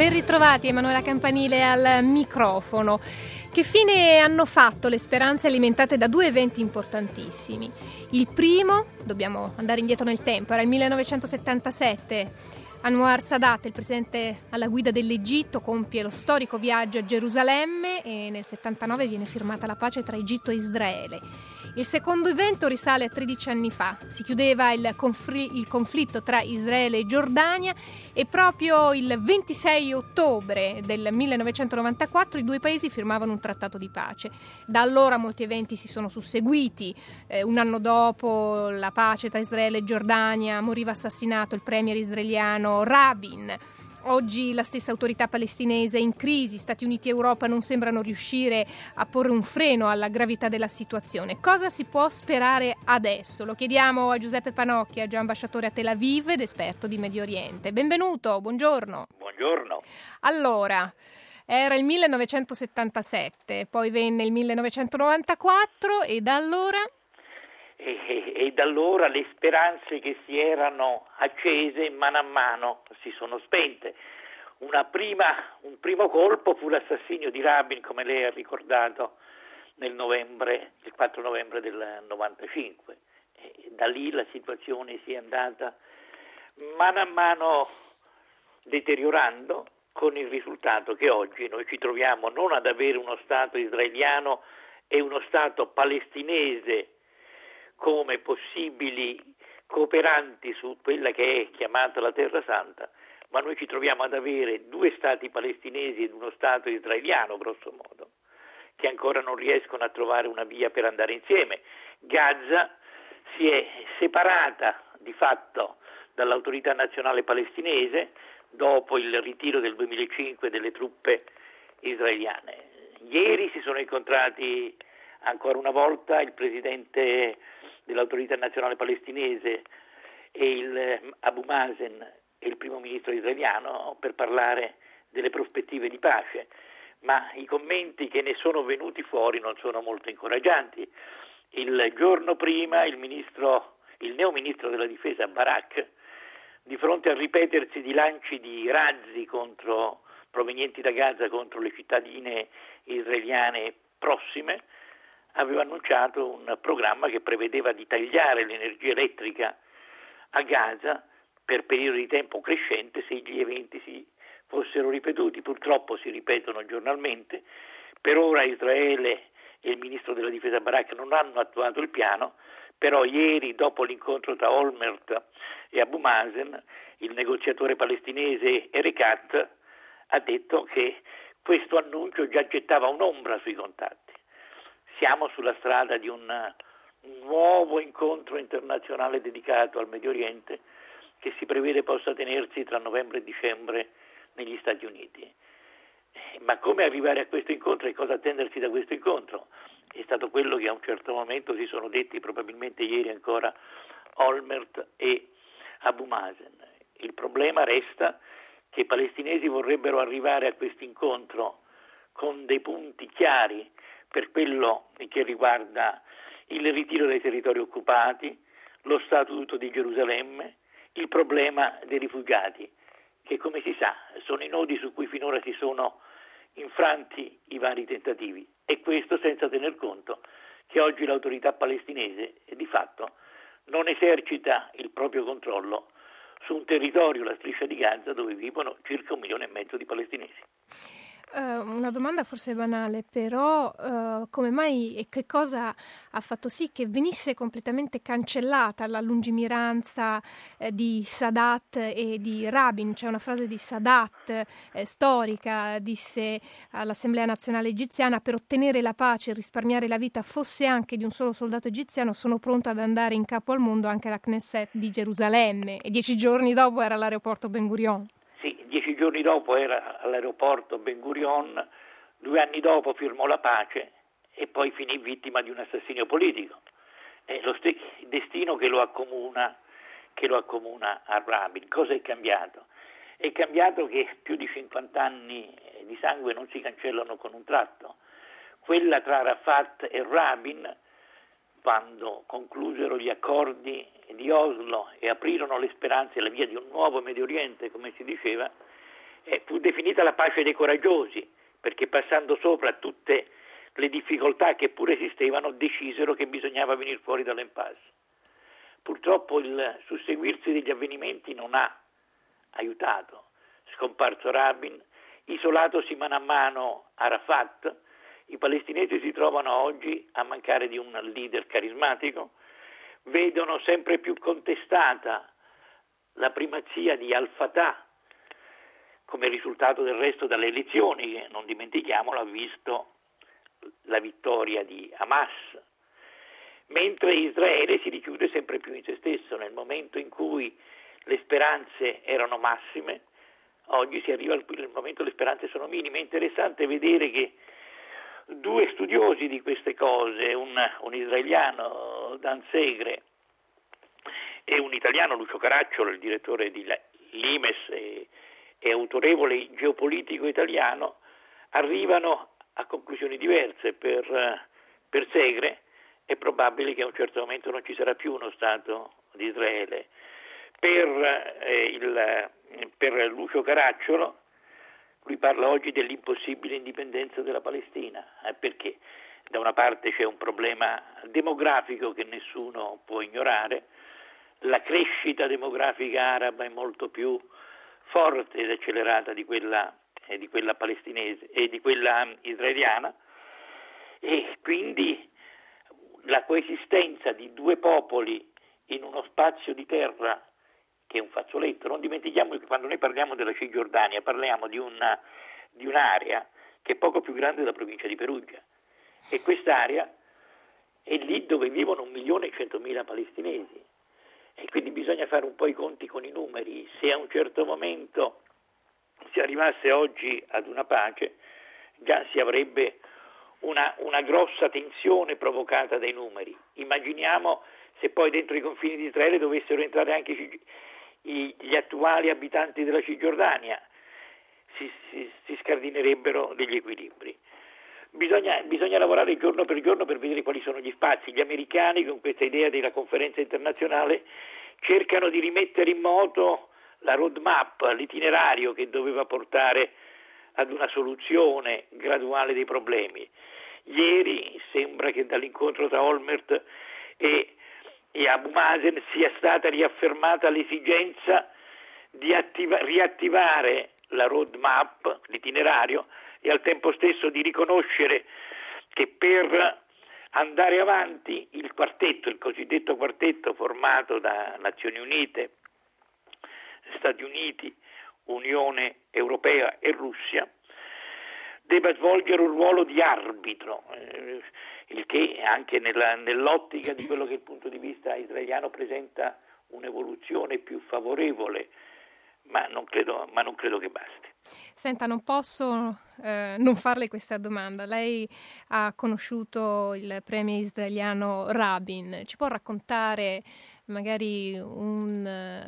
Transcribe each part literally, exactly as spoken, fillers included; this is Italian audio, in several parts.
Ben ritrovati, Emanuela Campanile al microfono. Che fine hanno fatto le speranze alimentate da due eventi importantissimi? Il primo, dobbiamo andare indietro nel tempo, era il millenovecentosettantasette. Anwar Sadat, il presidente alla guida dell'Egitto, compie lo storico viaggio a Gerusalemme e nel settantanove viene firmata la pace tra Egitto e Israele. Il secondo evento risale a tredici anni fa. Si chiudeva il, confl- il conflitto tra Israele e Giordania e proprio il ventisei ottobre del millenovecentonovantaquattro i due paesi firmavano un trattato di pace. Da allora molti eventi si sono susseguiti. Eh, un anno dopo la pace tra Israele e Giordania moriva assassinato il premier israeliano Rabin. Oggi la stessa autorità palestinese è in crisi, Stati Uniti e Europa non sembrano riuscire a porre un freno alla gravità della situazione. Cosa si può sperare adesso? Lo chiediamo a Giuseppe Panocchia, già ambasciatore a Tel Aviv ed esperto di Medio Oriente. Benvenuto, buongiorno. Buongiorno. Allora, era il millenovecentosettantasette, poi venne il millenovecentonovantaquattro e da allora... E, e, e da allora le speranze che si erano accese mano a mano si sono spente. Una prima, un primo colpo fu l'assassinio di Rabin, come lei ha ricordato, nel novembre, il quattro novembre del novantacinque. E da lì la situazione si è andata mano a mano deteriorando, con il risultato che oggi noi ci troviamo non ad avere uno Stato israeliano e uno Stato palestinese come possibili cooperanti su quella che è chiamata la Terra Santa, ma noi ci troviamo ad avere due stati palestinesi ed uno stato israeliano, grosso modo, che ancora non riescono a trovare una via per andare insieme. Gaza si è separata di fatto dall'autorità nazionale palestinese dopo il ritiro del duemilacinque delle truppe israeliane. Ieri si sono incontrati ancora una volta il presidente dell'autorità nazionale palestinese e il Abu Mazen e il primo ministro israeliano per parlare delle prospettive di pace, ma i commenti che ne sono venuti fuori non sono molto incoraggianti. Il giorno prima il ministro, il neo ministro della difesa Barak, di fronte al ripetersi di lanci di razzi contro, provenienti da Gaza contro le cittadine israeliane prossime, aveva annunciato un programma che prevedeva di tagliare l'energia elettrica a Gaza per periodi di tempo crescente se gli eventi si fossero ripetuti. Purtroppo si ripetono giornalmente. Per ora Israele e il ministro della difesa Barak non hanno attuato il piano, però ieri, dopo l'incontro tra Olmert e Abu Mazen, il negoziatore palestinese Erekat ha detto che questo annuncio già gettava un'ombra sui contatti. Siamo sulla strada di un, un nuovo incontro internazionale dedicato al Medio Oriente che si prevede possa tenersi tra novembre e dicembre negli Stati Uniti. Ma come arrivare a questo incontro e cosa attendersi da questo incontro? È stato quello che a un certo momento si sono detti, probabilmente ieri ancora, Olmert e Abu Mazen. Il problema resta che i palestinesi vorrebbero arrivare a questo incontro con dei punti chiari per quello che riguarda il ritiro dai territori occupati, lo Statuto di Gerusalemme, il problema dei rifugiati, che come si sa sono i nodi su cui finora si sono infranti i vari tentativi, e questo senza tener conto che oggi l'autorità palestinese di fatto non esercita il proprio controllo su un territorio, la striscia di Gaza, dove vivono circa un milione e mezzo di palestinesi. Uh, una domanda forse banale, però uh, come mai e che cosa ha fatto sì che venisse completamente cancellata la lungimiranza eh, di Sadat e di Rabin? C'è una frase di Sadat eh, storica, disse all'Assemblea Nazionale Egiziana: per ottenere la pace e risparmiare la vita fosse anche di un solo soldato egiziano, sono pronto ad andare in capo al mondo anche alla Knesset di Gerusalemme. E dieci giorni dopo era all'aeroporto Ben Gurion. Dieci giorni dopo era all'aeroporto Ben Gurion, due anni dopo firmò la pace e poi finì vittima di un assassinio politico. È lo stesso destino che lo accomuna, che lo accomuna a Rabin. Cosa è cambiato? È cambiato che più di cinquanta anni di sangue non si cancellano con un tratto. Quella tra Arafat e Rabin, quando conclusero gli accordi di Oslo e aprirono le speranze alla via di un nuovo Medio Oriente, come si diceva, Eh, fu definita la pace dei coraggiosi, perché passando sopra tutte le difficoltà che pure esistevano, decisero che bisognava venire fuori dall'impasse. Purtroppo il susseguirsi degli avvenimenti non ha aiutato. Scomparso Rabin, isolatosi mano a mano Arafat, i palestinesi si trovano oggi a mancare di un leader carismatico, vedono sempre più contestata la primazia di Al-Fatah, come risultato del resto dalle elezioni, che non dimentichiamolo ha visto la vittoria di Hamas, mentre Israele si richiude sempre più in se stesso. Nel momento in cui le speranze erano massime, oggi si arriva al momento in cui le speranze sono minime. È interessante vedere che due studiosi di queste cose, un, un israeliano, Dan Segre, e un italiano, Lucio Caracciolo, il direttore di Limes e, e autorevole geopolitico italiano, arrivano a conclusioni diverse. Per, per Segre è probabile che a un certo momento non ci sarà più uno Stato di Israele. Per, eh, il, per Lucio Caracciolo, lui parla oggi dell'impossibile indipendenza della Palestina, eh, perché da una parte c'è un problema demografico che nessuno può ignorare, la crescita demografica araba è molto più forte ed accelerata di quella, eh, di quella palestinese e di quella israeliana, e quindi la coesistenza di due popoli in uno spazio di terra che è un fazzoletto. Non dimentichiamo che quando noi parliamo della Cisgiordania parliamo di, una, di un'area che è poco più grande della provincia di Perugia, e quest'area è lì dove vivono un milione e centomila palestinesi, e quindi bisogna fare un po' i conti con i numeri. Se a un certo momento si arrivasse oggi ad una pace, già si avrebbe una, una grossa tensione provocata dai numeri. Immaginiamo se poi dentro i confini di Israele dovessero entrare anche i, i, gli attuali abitanti della Cisgiordania, si, si, si scardinerebbero degli equilibri. Bisogna, bisogna lavorare giorno per giorno per vedere quali sono gli spazi. Gli americani, con questa idea della conferenza internazionale, cercano di rimettere in moto la roadmap, l'itinerario che doveva portare ad una soluzione graduale dei problemi. Ieri sembra che dall'incontro tra Olmert e, e Abu Mazen sia stata riaffermata l'esigenza di attiva, riattivare la roadmap, l'itinerario, e al tempo stesso di riconoscere che per andare avanti il quartetto, il cosiddetto quartetto formato da Nazioni Unite, Stati Uniti, Unione Europea e Russia, debba svolgere un ruolo di arbitro, eh, il che anche nella, nell'ottica di quello che è il punto di vista israeliano presenta un'evoluzione più favorevole, ma non credo, ma non credo che basti. Senta, non posso eh, non farle questa domanda. Lei ha conosciuto il premier israeliano Rabin. Ci può raccontare magari un,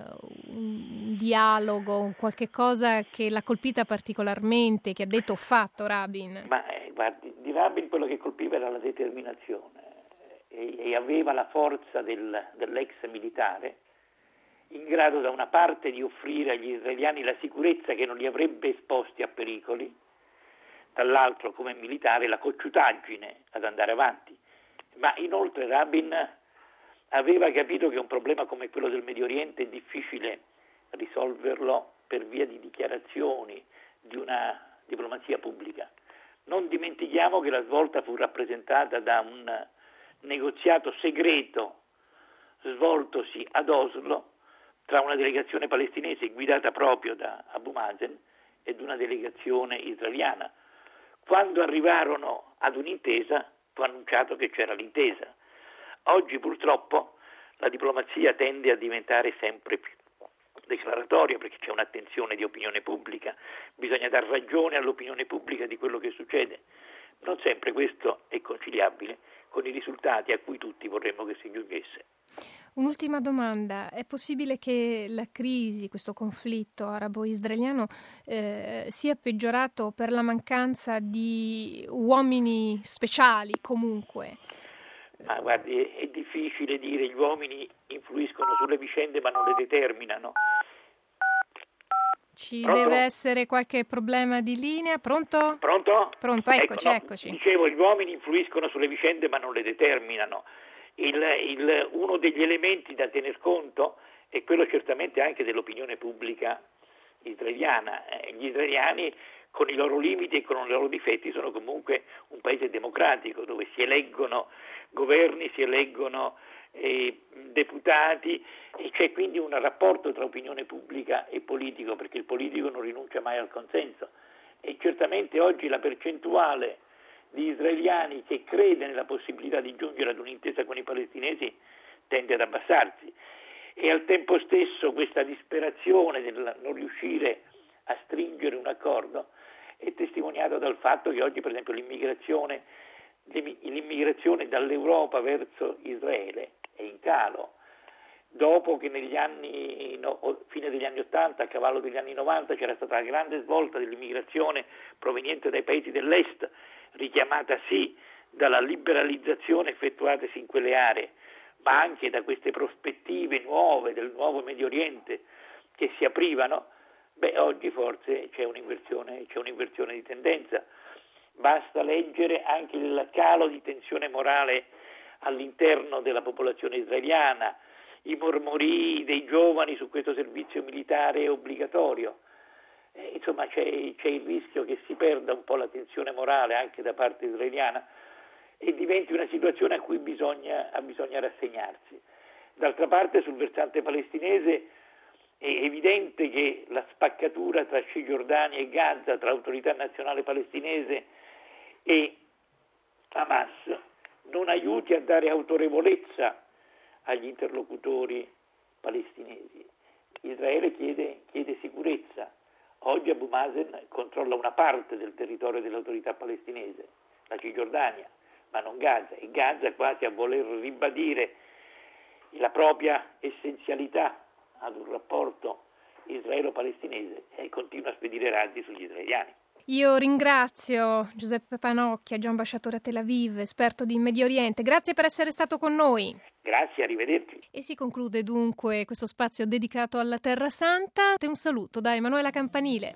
un dialogo, un qualche cosa che l'ha colpita particolarmente, che ha detto o fatto Rabin? Ma eh, guardi, di Rabin quello che colpiva era la determinazione e, e aveva la forza del, dell'ex militare, in grado da una parte di offrire agli israeliani la sicurezza che non li avrebbe esposti a pericoli, dall'altro come militare la cocciutaggine ad andare avanti. Ma inoltre Rabin aveva capito che un problema come quello del Medio Oriente è difficile risolverlo per via di dichiarazioni, di una diplomazia pubblica. Non dimentichiamo che la svolta fu rappresentata da un negoziato segreto svoltosi ad Oslo tra una delegazione palestinese guidata proprio da Abu Mazen ed una delegazione israeliana. Quando arrivarono ad un'intesa, fu annunciato che c'era l'intesa. Oggi purtroppo la diplomazia tende a diventare sempre più declaratoria, perché c'è un'attenzione di opinione pubblica, bisogna dar ragione all'opinione pubblica di quello che succede. Non sempre questo è conciliabile con i risultati a cui tutti vorremmo che si giungesse. Un'ultima domanda: è possibile che la crisi, questo conflitto arabo-israeliano eh, sia peggiorato per la mancanza di uomini speciali comunque? Ma guardi, è difficile dire, gli uomini influiscono sulle vicende ma non le determinano. Ci Pronto? deve essere qualche problema di linea. Pronto? Pronto? Pronto, eccoci, ecco, no, eccoci. Dicevo, gli uomini influiscono sulle vicende ma non le determinano. Il, il, uno degli elementi da tener conto è quello certamente anche dell'opinione pubblica israeliana. Eh, gli israeliani, con i loro limiti e con i loro difetti, sono comunque un paese democratico dove si eleggono governi, si eleggono eh, deputati, e c'è quindi un rapporto tra opinione pubblica e politico, perché il politico non rinuncia mai al consenso, e certamente oggi la percentuale di israeliani che crede nella possibilità di giungere ad un'intesa con i palestinesi tende ad abbassarsi, e al tempo stesso questa disperazione del non riuscire a stringere un accordo è testimoniata dal fatto che oggi, per esempio, l'immigrazione, l'immigrazione dall'Europa verso Israele è in calo. Dopo che negli anni, no, fine degli anni ottanta, a cavallo degli anni novanta, c'era stata la grande svolta dell'immigrazione proveniente dai paesi dell'est, richiamata sì dalla liberalizzazione effettuatasi in quelle aree, ma anche da queste prospettive nuove del nuovo Medio Oriente che si aprivano, beh, oggi forse c'è un'inversione, c'è un'inversione di tendenza. Basta leggere anche il calo di tensione morale all'interno della popolazione israeliana, i mormorii dei giovani su questo servizio militare obbligatorio. Eh, insomma, c'è, c'è il rischio che si perda un po' la tensione morale anche da parte israeliana e diventi una situazione a cui bisogna, bisogna rassegnarsi. D'altra parte, sul versante palestinese è evidente che la spaccatura tra Cisgiordania e Gaza, tra autorità nazionale palestinese e Hamas, non aiuti a dare autorevolezza agli interlocutori palestinesi. Israele chiede, chiede sicurezza. Oggi Abu Mazen controlla una parte del territorio dell'autorità palestinese, la Cisgiordania, ma non Gaza, e Gaza quasi a voler ribadire la propria essenzialità ad un rapporto israelo-palestinese e continua a spedire razzi sugli israeliani. Io ringrazio Giuseppe Panocchia, già ambasciatore a Tel Aviv, esperto di Medio Oriente. Grazie per essere stato con noi. Grazie, arrivederci. E si conclude dunque questo spazio dedicato alla Terra Santa. Un saluto da Emanuela Campanile.